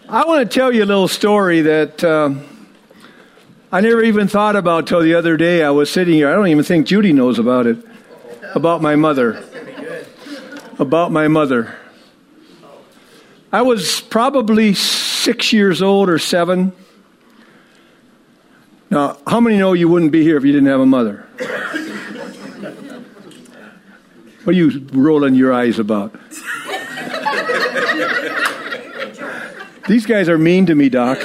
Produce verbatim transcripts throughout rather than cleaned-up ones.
I want to tell you a little story that um, I never even thought about till the other day. I was sitting here. I don't even think Judy knows about it. About my mother. About my mother. I was probably six years old or seven. Now, how many know you wouldn't be here if you didn't have a mother? What are you rolling your eyes about? These guys are mean to me, Doc.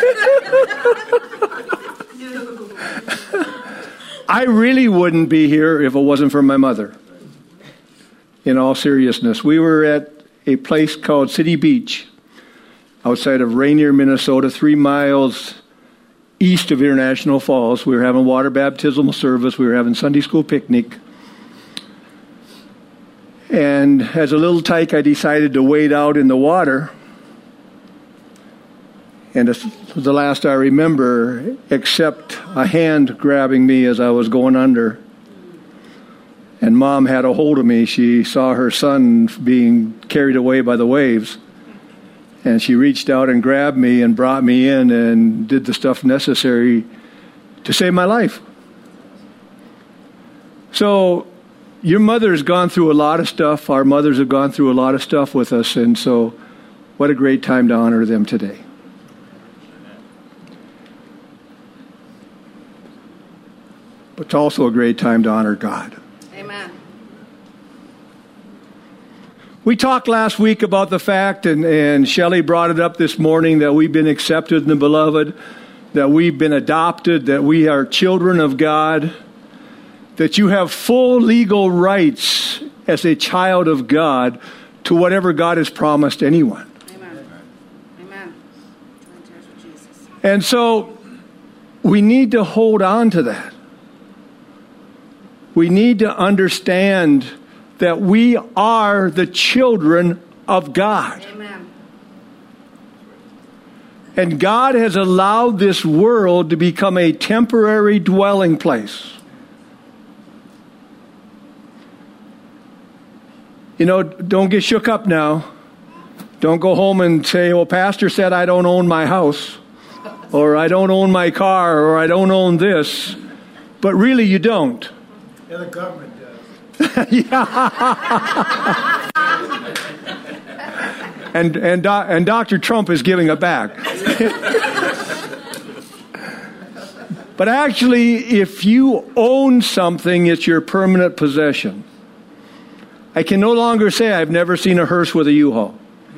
I really wouldn't be here if it wasn't for my mother. In all seriousness, we were at a place called City Beach outside of Rainier, Minnesota, three miles east of International Falls. We were having water baptismal service. We were having Sunday school picnic. And as a little tyke, I decided to wade out in the water. And it's the last I remember, except a hand grabbing me as I was going under. And Mom had a hold of me. She saw her son being carried away by the waves. And she reached out and grabbed me and brought me in and did the stuff necessary to save my life. So your mother's gone through a lot of stuff. Our mothers have gone through a lot of stuff with us. And so what a great time to honor them today. But it's also a great time to honor God. Amen. We talked last week about the fact, and, and Shelley brought it up this morning, that we've been accepted in the Beloved, that we've been adopted, that we are children of God, that you have full legal rights as a child of God to whatever God has promised anyone. Amen. Amen. And so we need to hold on to that. We need to understand that we are the children of God. Amen. And God has allowed this world to become a temporary dwelling place. You know, don't get shook up now. Don't go home and say, well, Pastor said I don't own my house, or I don't own my car, or I don't own this. But really you don't. Yeah, the government does. Yeah. and and Do- and Doctor Trump is giving it back. But actually, if you own something, it's your permanent possession. I can no longer say I've never seen a hearse with a U-Haul.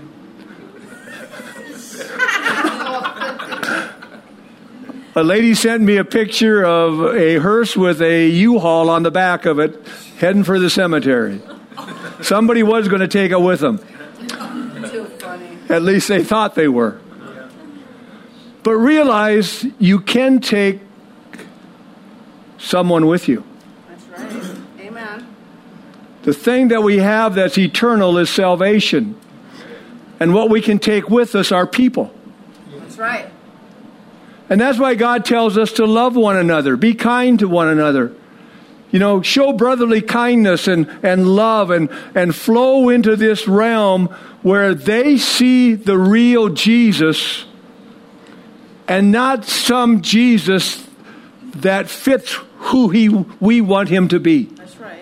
A lady sent me a picture of a hearse with a U-Haul on the back of it, heading for the cemetery. Somebody was going to take it with them. Too funny. At least they thought they were. But realize you can take someone with you. That's right. Amen. The thing that we have that's eternal is salvation. And what we can take with us are people. That's right. And that's why God tells us to love one another, be kind to one another. You know, show brotherly kindness and, and love and, and flow into this realm where they see the real Jesus and not some Jesus that fits who he we want him to be. That's right.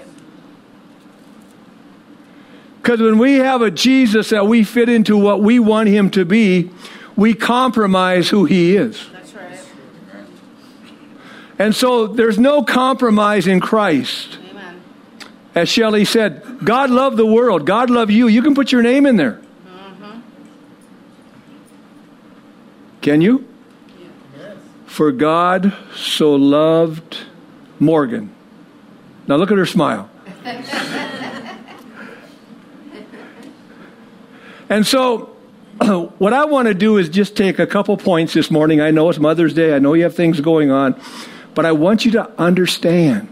Because when we have a Jesus that we fit into what we want him to be, we compromise who he is. And so there's no compromise in Christ. Amen. As Shelley said, God loved the world. God loved you. You can put your name in there. Mm-hmm. Can you? Yes. For God so loved Morgan. Now look at her smile. And so what I want to do is just take a couple points this morning. I know it's Mother's Day. I know you have things going on. But I want you to understand.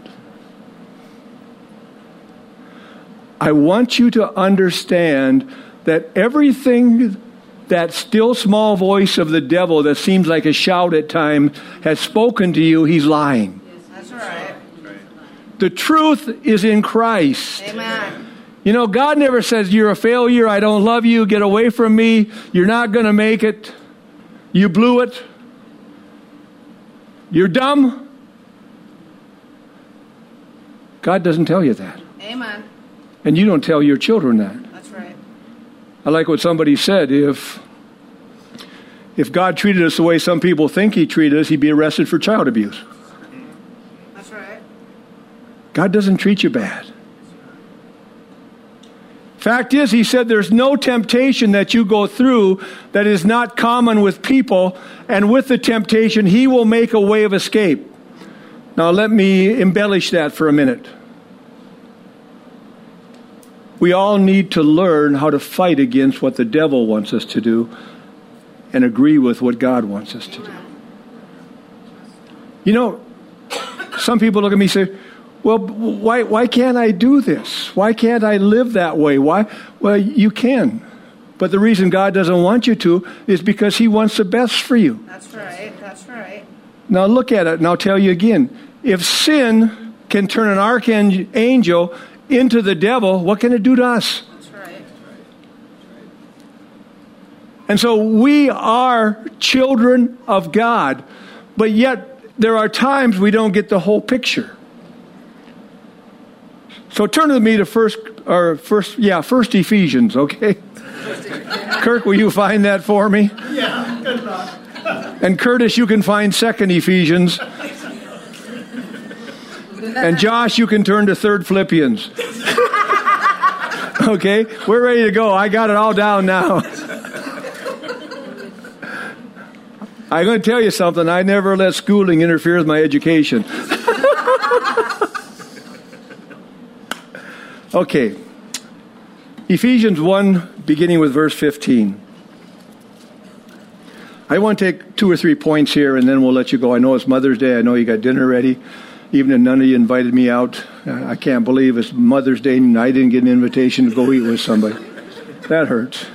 I want you to understand that everything, that still small voice of the devil that seems like a shout at times has spoken to you, he's lying. That's right. The truth is in Christ. Amen. You know, God never says, you're a failure, I don't love you, get away from me, you're not going to make it, you blew it, you're dumb. God doesn't tell you that. Amen. And you don't tell your children that. That's right. I like what somebody said, if if God treated us the way some people think he treated us, he'd be arrested for child abuse. That's right. God doesn't treat you bad. Fact is, he said there's no temptation that you go through that is not common with people, and with the temptation, he will make a way of escape. Now, let me embellish that for a minute. We all need to learn how to fight against what the devil wants us to do and agree with what God wants us to do. You know, some people look at me and say, well, why why can't I do this? Why can't I live that way? Why? Well, you can. But the reason God doesn't want you to is because he wants the best for you. That's right. That's right. Now look at it, and I'll tell you again. If sin can turn an archangel into the devil, what can it do to us? That's right. And so we are children of God, but yet there are times we don't get the whole picture. So turn with me to first, or first, yeah, first Ephesians, okay? Kirk, will you find that for me? Yeah, good luck. And Curtis, you can find second Ephesians. And Josh, you can turn to third Philippians. Okay, we're ready to go. I got it all down now. I'm going to tell you something. I never let schooling interfere with my education. Okay. Ephesians one, beginning with verse fifteen. I want to take two or three points here, and then we'll let you go. I know it's Mother's Day. I know you got dinner ready. Even if none of you invited me out, I can't believe it's Mother's Day and I didn't get an invitation to go eat with somebody. That hurts.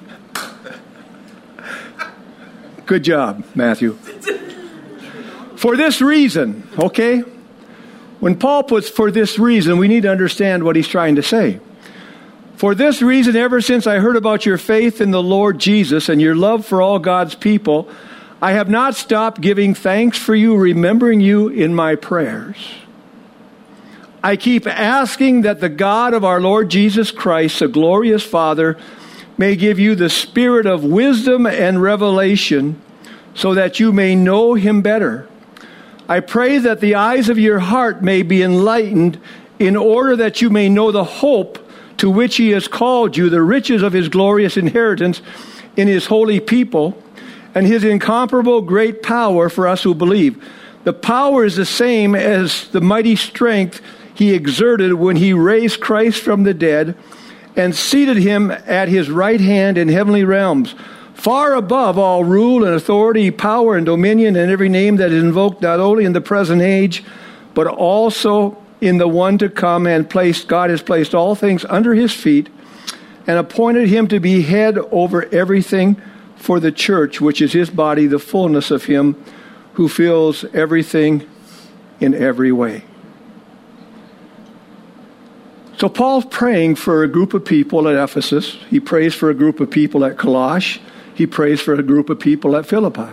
Good job, Matthew. For this reason, okay? When Paul puts for this reason, we need to understand what he's trying to say. For this reason, ever since I heard about your faith in the Lord Jesus and your love for all God's people, I have not stopped giving thanks for you, remembering you in my prayers. I keep asking that the God of our Lord Jesus Christ, the glorious Father, may give you the spirit of wisdom and revelation so that you may know him better. I pray that the eyes of your heart may be enlightened in order that you may know the hope to which he has called you, the riches of his glorious inheritance in his holy people, and his incomparable great power for us who believe. The power is the same as the mighty strength he exerted when he raised Christ from the dead and seated him at his right hand in heavenly realms, far above all rule and authority, power and dominion, and every name that is invoked not only in the present age, but also in the one to come, and placed God has placed all things under his feet and appointed him to be head over everything for the church, which is his body, the fullness of him who fills everything in every way. So Paul's praying for a group of people at Ephesus. He prays for a group of people at Colossae. He prays for a group of people at Philippi.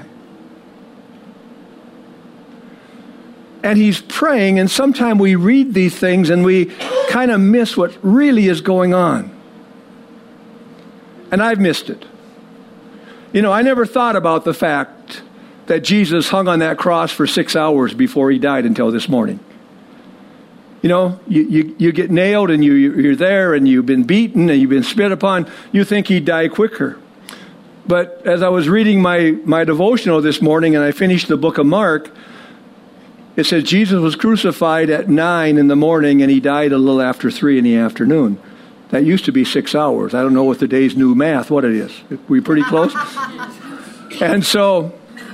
And he's praying, and sometimes we read these things and we kind of miss what really is going on. And I've missed it. You know, I never thought about the fact that Jesus hung on that cross for six hours before he died until this morning. You know, you, you, you get nailed and you, you're there and you've been beaten and you've been spit upon. You think he'd die quicker. But as I was reading my, my devotional this morning and I finished the book of Mark, it says Jesus was crucified at nine in the morning and he died a little after three in the afternoon. That used to be six hours. I don't know what the day's new math, what it is. Are we pretty close? And so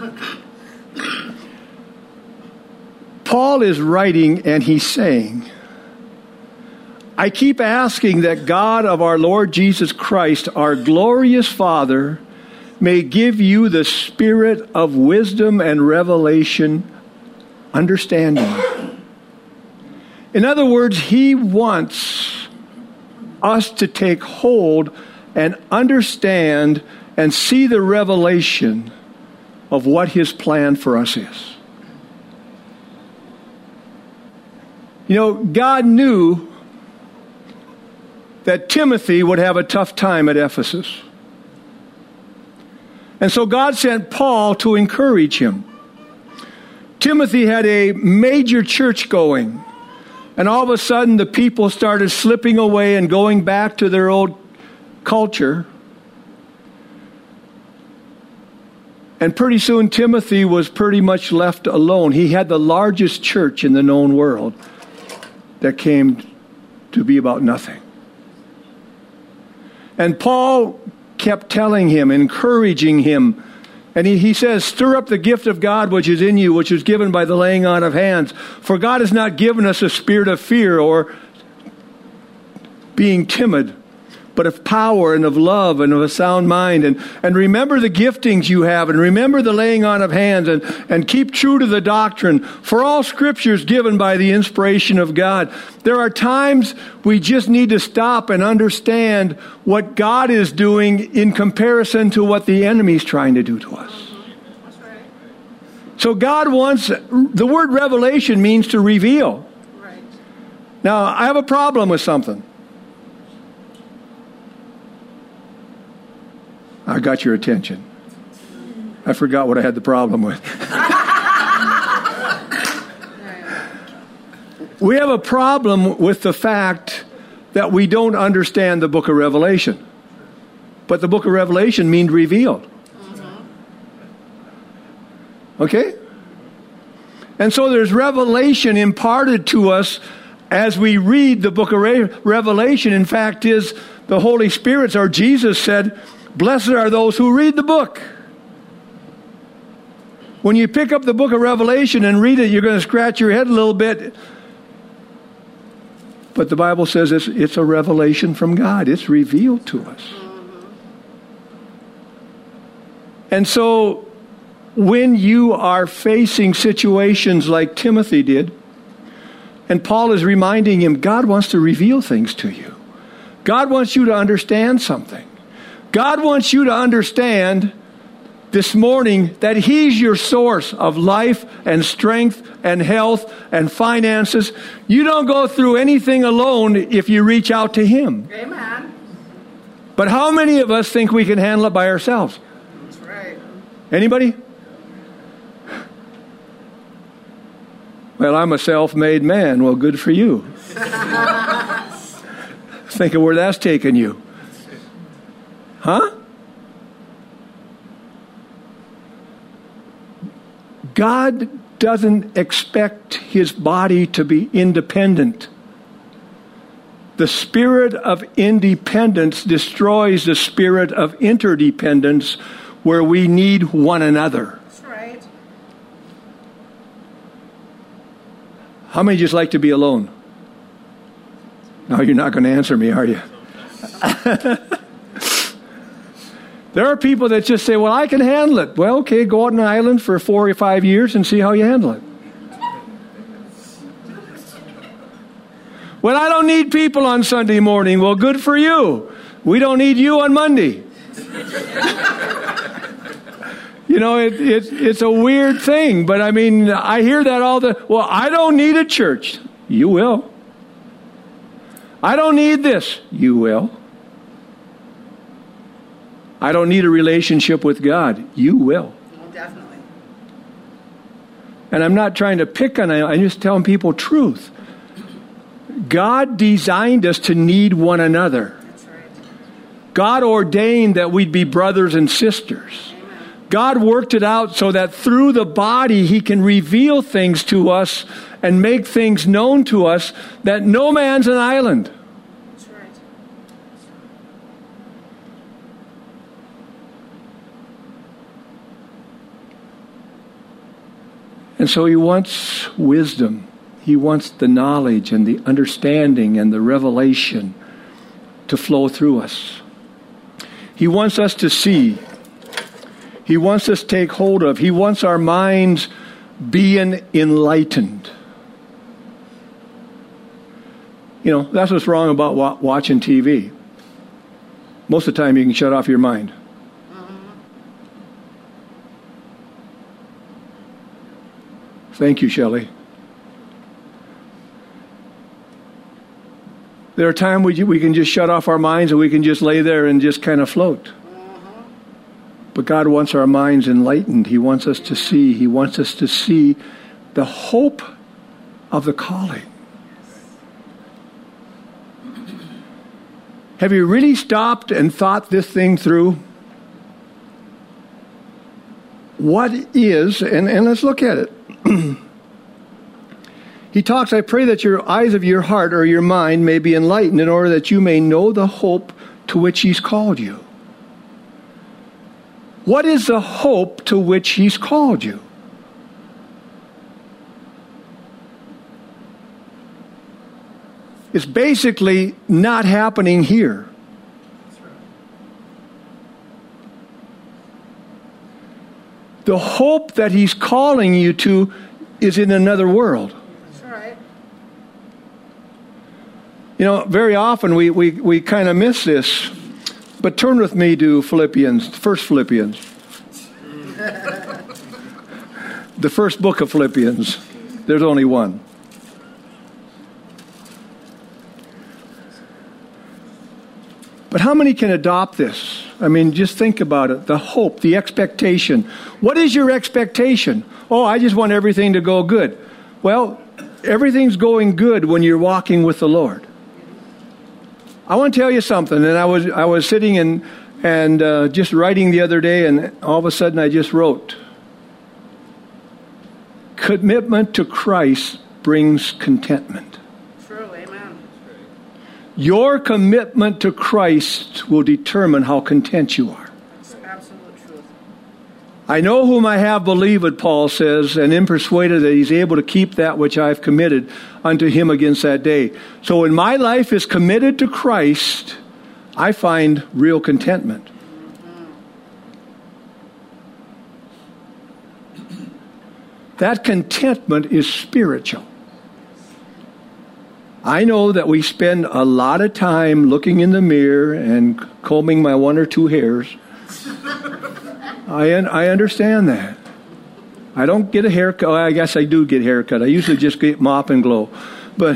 Paul is writing and he's saying, I keep asking that God of our Lord Jesus Christ, our glorious Father, may give you the spirit of wisdom and revelation, understanding. In other words, he wants us to take hold and understand and see the revelation of what His plan for us is. You know, God knew that Timothy would have a tough time at Ephesus. And so God sent Paul to encourage him. Timothy had a major church going, and all of a sudden the people started slipping away and going back to their old culture. And pretty soon Timothy was pretty much left alone. He had the largest church in the known world that came to be about nothing. And Paul kept telling him, encouraging him, and he, he says, stir up the gift of God which is in you, which is given by the laying on of hands. For God has not given us a spirit of fear or being timid, but of power and of love and of a sound mind. And, and remember the giftings you have, and remember the laying on of hands, and, and keep true to the doctrine. For all Scripture is given by the inspiration of God. There are times we just need to stop and understand what God is doing in comparison to what the enemy is trying to do to us. That's right. So God wants, the word revelation means to reveal. Right. Now, I have a problem with something. I got your attention. I forgot what I had the problem with. We have a problem with the fact that we don't understand the book of Revelation. But the book of Revelation means revealed. Okay? And so there's revelation imparted to us as we read the book of Re- Revelation. In fact, is the Holy Spirit, or Jesus said, blessed are those who read the book. When you pick up the book of Revelation and read it, you're going to scratch your head a little bit. But the Bible says it's, it's a revelation from God. It's revealed to us. And so when you are facing situations like Timothy did, and Paul is reminding him, God wants to reveal things to you. God wants you to understand something. God wants you to understand this morning that He's your source of life and strength and health and finances. You don't go through anything alone if you reach out to Him. Amen. But how many of us think we can handle it by ourselves? That's right. Anybody? Well, I'm a self-made man. Well, good for you. Think of where that's taken you. Huh? God doesn't expect His body to be independent. The spirit of independence destroys the spirit of interdependence, where we need one another. That's right. How many just like to be alone? No, you're not going to answer me, are you? There are people that just say, well, I can handle it. Well, okay, go out on an island for four or five years and see how you handle it. Well, I don't need people on Sunday morning. Well, good for you. We don't need you on Monday. You know, it, it, it's a weird thing, but I mean, I hear that all the, well, I don't need a church. You will. I don't need this. You will. I don't need a relationship with God. You will. Well, definitely. And I'm not trying to pick on it. I'm just telling people truth. God designed us to need one another. That's right. God ordained that we'd be brothers and sisters. Amen. God worked it out so that through the body He can reveal things to us and make things known to us, that no man's an island. That's right. And so He wants wisdom. He wants the knowledge and the understanding and the revelation to flow through us. He wants us to see. He wants us to take hold of. He wants our minds being enlightened. You know, that's what's wrong about wa- watching T V. Most of the time you can shut off your mind. Thank you, Shelley. There are times we, we can just shut off our minds and we can just lay there and just kind of float. But God wants our minds enlightened. He wants us to see. He wants us to see the hope of the calling. Have you really stopped and thought this thing through? What is, and, and let's look at it. He talks, I pray that your eyes of your heart or your mind may be enlightened in order that you may know the hope to which he's called you. What is the hope to which he's called you? It's basically not happening here. The hope that he's calling you to is in another world. That's right. You know, very often we, we, we kind of miss this. But turn with me to Philippians, First Philippians. The first book of Philippians. There's only one. But how many can adopt this? I mean, just think about it. The hope, the expectation. What is your expectation? Oh, I just want everything to go good. Well, everything's going good when you're walking with the Lord. I want to tell you something. And I was I was sitting and and uh, just writing the other day, and all of a sudden I just wrote, commitment to Christ brings contentment. True, amen. Your commitment to Christ will determine how content you are. That's absolute truth. I know whom I have believed, Paul says, and am persuaded that he's able to keep that which I have committed unto him against that day. So when my life is committed to Christ, I find real contentment. Mm-hmm. That contentment is spiritual. I know that we spend a lot of time looking in the mirror and combing my one or two hairs. I un- I understand that. I don't get a haircut. Well, I guess I do get a haircut. I usually just get mop and glow. But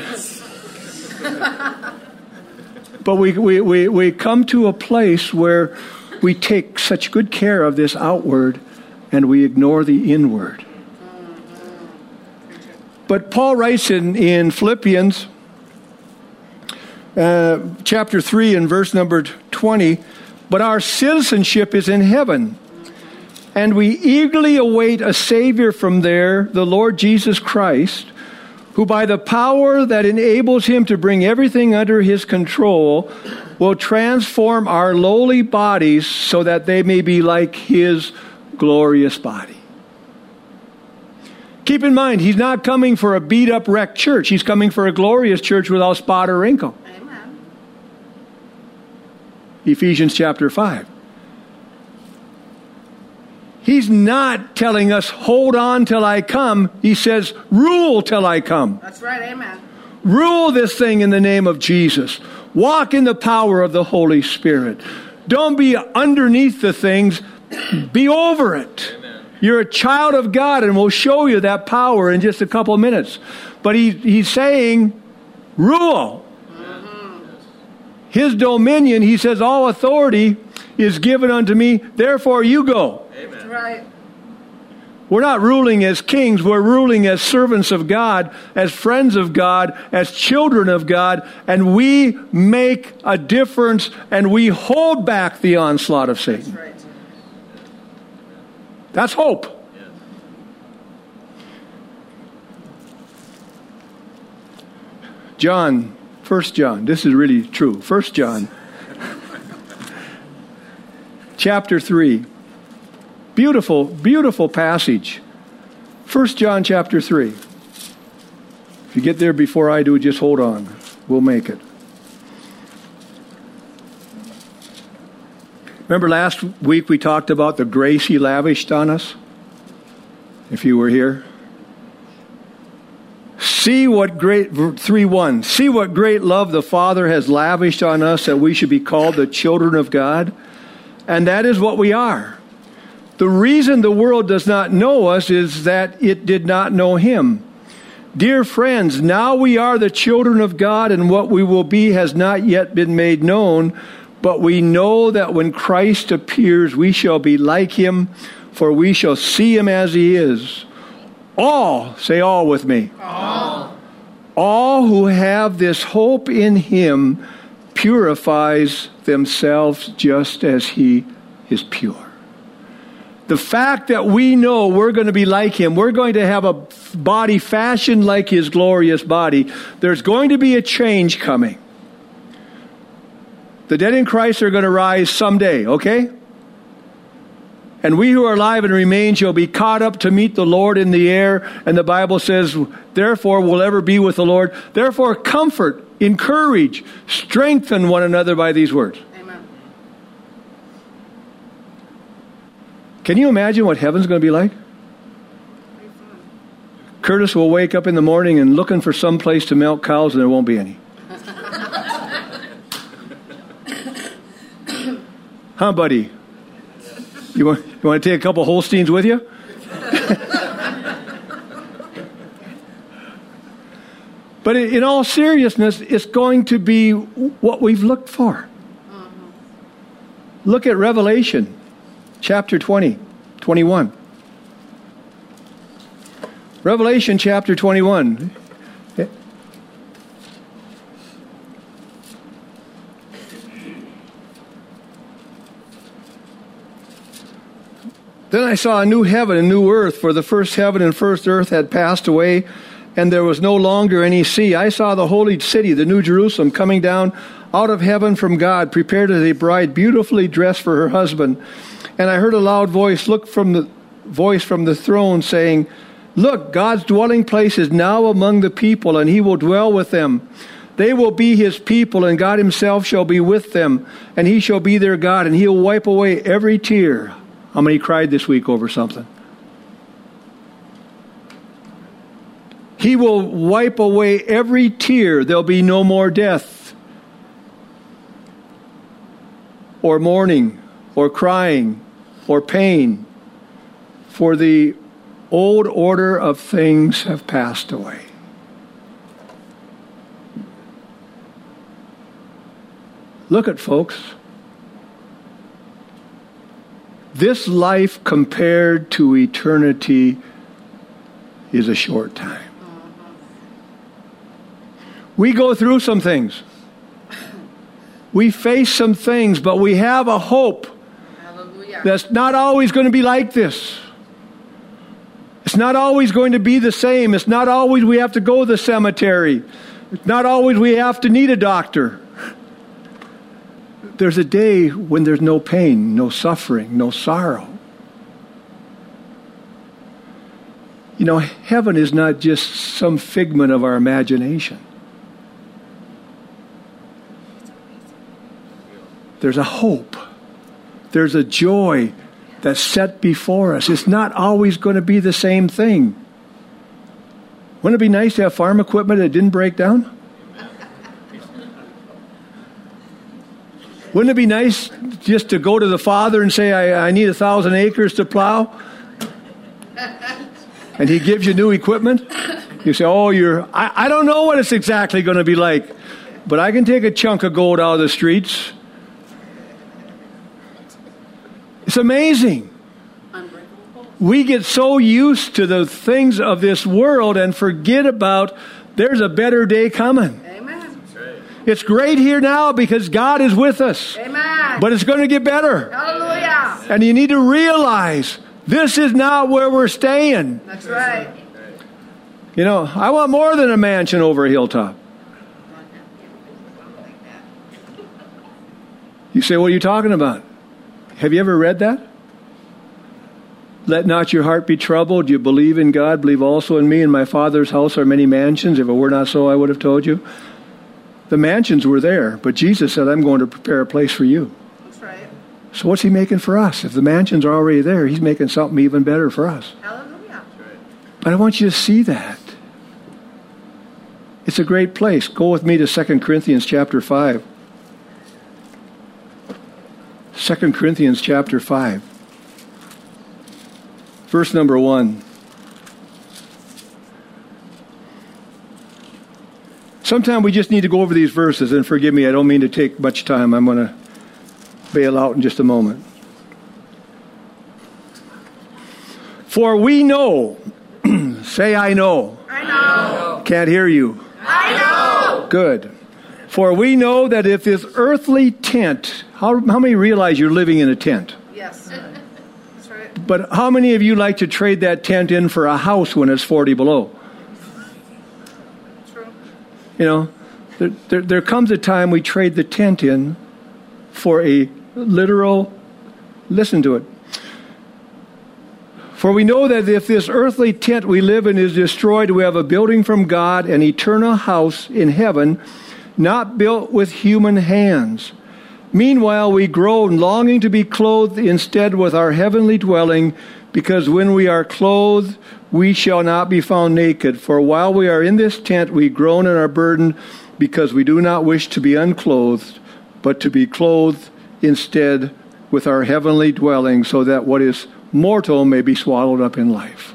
but we, we, we, we come to a place where we take such good care of this outward and we ignore the inward. But Paul writes in, in Philippians uh, chapter three and verse number twenty, but our citizenship is in heaven, and we eagerly await a Savior from there, the Lord Jesus Christ, who by the power that enables him to bring everything under his control will transform our lowly bodies so that they may be like his glorious body. Keep in mind, he's not coming for a beat-up, wrecked church. He's coming for a glorious church without spot or wrinkle. Amen. Ephesians chapter five. He's not telling us, hold on till I come. He says, rule till I come. That's right, amen. Rule this thing in the name of Jesus. Walk in the power of the Holy Spirit. Don't be underneath the things. Be over it. Amen. You're a child of God, and we'll show you that power in just a couple of minutes. But he, he's saying, rule. Mm-hmm. His dominion, he says, all authority is given unto me, therefore you go. Amen. That's right. We're not ruling as kings. We're ruling as servants of God, as friends of God, as children of God, and we make a difference, and we hold back the onslaught of Satan. That's right. That's hope. John, First John, this is really true. First John, chapter three. Beautiful, beautiful passage. First John chapter three. If you get there before I do, just hold on. We'll make it. Remember last week we talked about the grace he lavished on us? If you were here. See what great, three one, see what great love the Father has lavished on us that we should be called the children of God. And that is what we are. The reason the world does not know us is that it did not know him. Dear friends, now we are the children of God, and what we will be has not yet been made known. But we know that when Christ appears, we shall be like him, for we shall see him as he is. All, say all with me. All. All who have this hope in him purifies themselves just as he is pure. The fact that we know we're going to be like him, we're going to have a body fashioned like his glorious body, there's going to be a change coming. The dead in Christ are going to rise someday, okay? And we who are alive and remain shall be caught up to meet the Lord in the air. And the Bible says, therefore we'll ever be with the Lord. Therefore comfort, encourage, strengthen one another by these words. Amen. Can you imagine what heaven's going to be like? Pretty fun. Curtis will wake up in the morning and looking for some place to milk cows, and there won't be any. Huh, buddy? You want, you want to take a couple Holsteins with you? But in all seriousness, it's going to be what we've looked for. Mm-hmm. Look at Revelation chapter twenty, twenty-one. Revelation chapter twenty-one. Then I saw a new heaven and new earth, for the first heaven and first earth had passed away, and there was no longer any sea. I saw the holy city, the new Jerusalem, coming down out of heaven from God, prepared as a bride beautifully dressed for her husband. And I heard a loud voice, look from the voice from the throne, saying, look, God's dwelling place is now among the people, and he will dwell with them. They will be his people, and God himself shall be with them, and he shall be their God, and he'll wipe away every tear. How many cried this week over something? He will wipe away every tear. There'll be no more death, or mourning, or crying, or pain, for the old order of things have passed away. Look at folks. This life compared to eternity is a short time. We go through some things. We face some things, but we have a hope. Hallelujah. That's not always going to be like this. It's not always going to be the same. It's not always we have to go to the cemetery. It's not always we have to need a doctor. There's a day when there's no pain, no suffering, no sorrow. You know, heaven is not just some figment of our imagination. There's a hope. There's a joy that's set before us. It's not always going to be the same thing. Wouldn't it be nice to have farm equipment that didn't break down? Wouldn't it be nice just to go to the Father and say, I, I need a thousand acres to plow? And he gives you new equipment? You say, oh, you're, I, I don't know what it's exactly going to be like, but I can take a chunk of gold out of the streets. It's amazing. We get so used to the things of this world and forget about there's a better day coming. Amen. It's great here now because God is with us. Amen. But it's going to get better. Hallelujah. And you need to realize this is not where we're staying. That's right. You know, I want more than a mansion over a hilltop. You say, what are you talking about? Have you ever read that? Let not your heart be troubled. You believe in God, believe also in me. In my Father's house are many mansions. If it were not so, I would have told you. The mansions were there, but Jesus said, I'm going to prepare a place for you. That's right. So what's he making for us? If the mansions are already there, he's making something even better for us. Hallelujah. But I want you to see that. It's a great place. Go with me to Second Corinthians chapter five. Second Corinthians chapter five. Verse number one. Sometimes we just need to go over these verses, and forgive me, I don't mean to take much time. I'm going to bail out in just a moment. For we know, say I know. I know. Can't hear you. I know. Good. For we know that if this earthly tent, how, how many realize you're living in a tent? Yes. That's right. But how many of you like to trade that tent in for a house when it's forty below? True. You know, there, there, there comes a time we trade the tent in for a literal, listen to it. For we know that if this earthly tent we live in is destroyed, we have a building from God, an eternal house in heaven, not built with human hands. Meanwhile, we groan, longing to be clothed instead with our heavenly dwelling, because when we are clothed, we shall not be found naked. For while we are in this tent, we groan and are burdened, because we do not wish to be unclothed, but to be clothed instead with our heavenly dwelling, so that what is mortal may be swallowed up in life.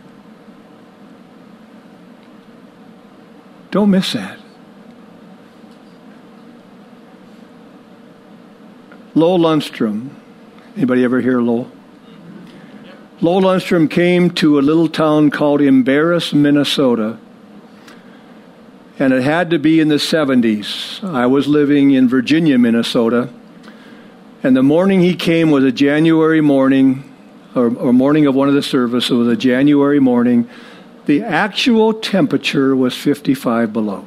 Don't miss that. Lowell Lundstrom. Anybody ever hear Lowell? Lowell Lundstrom came to a little town called Embarrass, Minnesota. And it had to be in the seventies. I was living in Virginia, Minnesota. And the morning he came was a January morning, or, or morning of one of the services. It was a January morning. The actual temperature was fifty-five below.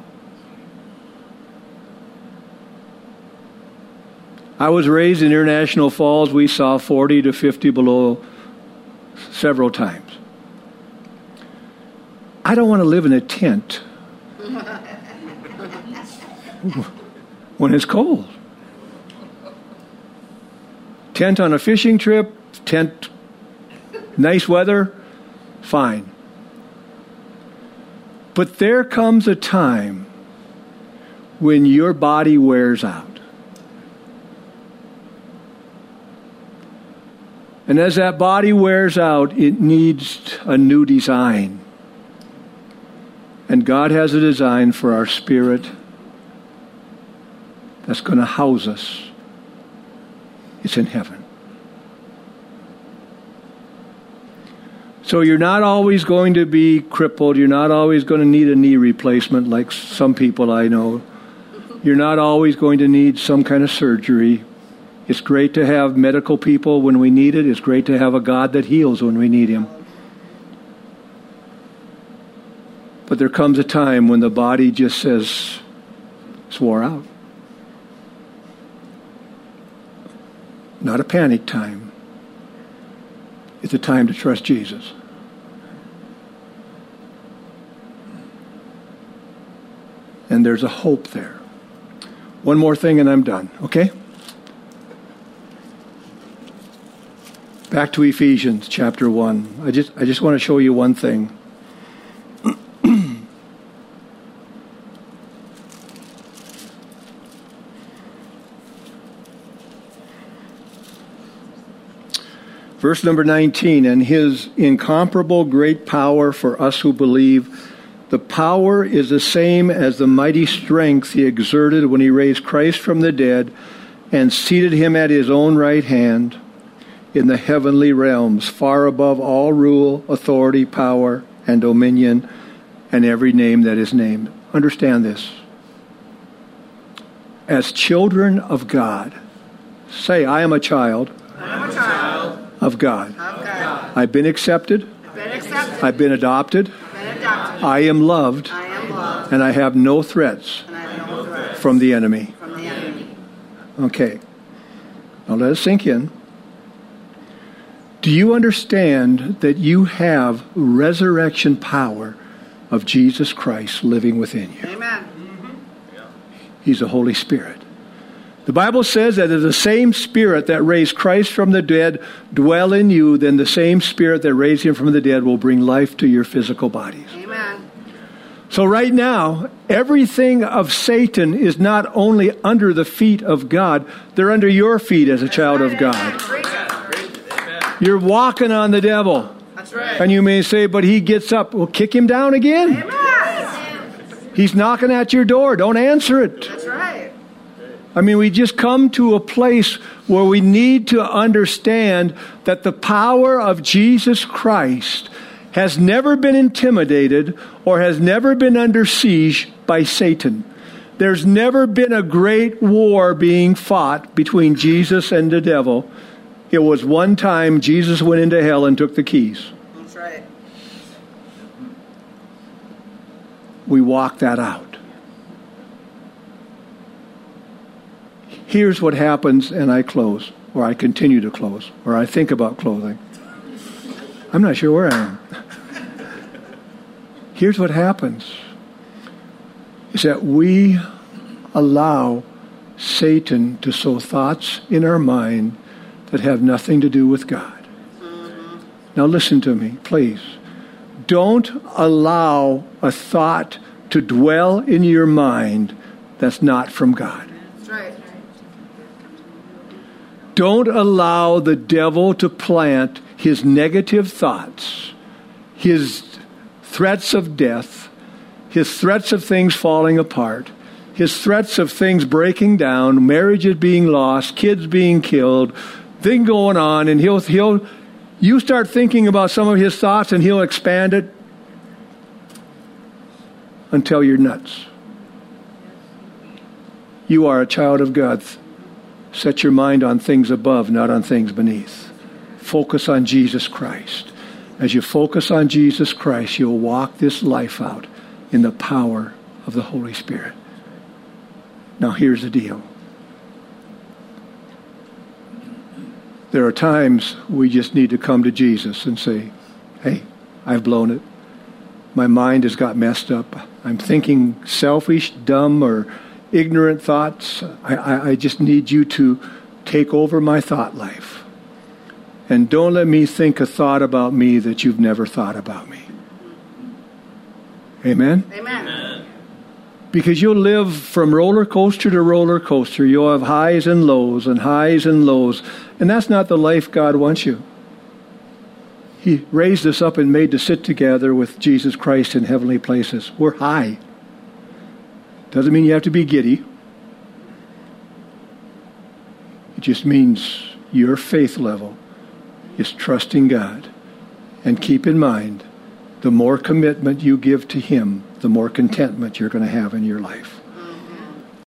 I was raised in International Falls. We saw forty to fifty below several times. I don't want to live in a tent when it's cold. Tent on a fishing trip, tent, nice weather, fine. But there comes a time when your body wears out. And as that body wears out, it needs a new design. And God has a design for our spirit that's going to house us. It's in heaven. So you're not always going to be crippled. You're not always going to need a knee replacement like some people I know. You're not always going to need some kind of surgery. It's great to have medical people when we need it. It's great to have a God that heals when we need Him. But there comes a time when the body just says, it's wore out. Not a panic time. It's a time to trust Jesus. And there's a hope there. One more thing and I'm done, okay? Back to Ephesians chapter one. I just I just want to show you one thing. Verse number nineteen, and His incomparable great power for us who believe. The power is the same as the mighty strength He exerted when He raised Christ from the dead and seated Him at His own right hand in the heavenly realms, far above all rule, authority, power, and dominion, and every name that is named. Understand this. As children of God, say, I am a child, I am a child of God. of God. I've been accepted. I've been accepted. I've been adopted. I've been adopted. I am loved. I am loved. And I have no threats And I have no threats from the enemy. from the enemy. Okay. Now let it sink in. Do you understand that you have resurrection power of Jesus Christ living within you? Amen. He's the Holy Spirit. The Bible says that if the same Spirit that raised Christ from the dead dwell in you, then the same Spirit that raised Him from the dead will bring life to your physical bodies. Amen. So right now, everything of Satan is not only under the feet of God, they're under your feet as a child of God. You're walking on the devil. That's right. And you may say, but he gets up. Well, kick him down again. He's knocking at your door. Don't answer it. That's right. I mean, we just come to a place where we need to understand that the power of Jesus Christ has never been intimidated or has never been under siege by Satan. There's never been a great war being fought between Jesus and the devil. It was one time Jesus went into hell and took the keys. That's right. We walk that out. Here's what happens, and I close, or I continue to close, or I think about closing. I'm not sure where I am. Here's what happens, is that we allow Satan to sow thoughts in our mind that have nothing to do with God. Mm-hmm. Now listen to me, please. Don't allow a thought to dwell in your mind that's not from God. That's right. Don't allow the devil to plant his negative thoughts, his threats of death, his threats of things falling apart, his threats of things breaking down, marriages being lost, kids being killed, thing going on, and he'll he'll you start thinking about some of his thoughts and he'll expand it until you're nuts. You are a child of God. Set your mind on things above, not on things beneath. Focus on Jesus Christ. As you focus on Jesus Christ, you'll walk this life out in the power of the Holy Spirit. Now here's the deal. There are times we just need to come to Jesus and say, hey, I've blown it. My mind has got messed up. I'm thinking selfish, dumb, or ignorant thoughts. I, I, I just need you to take over my thought life. And don't let me think a thought about me that you've never thought about me. Amen? Amen. Because you'll live from roller coaster to roller coaster. You'll have highs and lows and highs and lows. And that's not the life God wants you. He raised us up and made to sit together with Jesus Christ in heavenly places. We're high. Doesn't mean you have to be giddy. It just means your faith level is trusting God. And keep in mind, the more commitment you give to Him, the more contentment you're going to have in your life.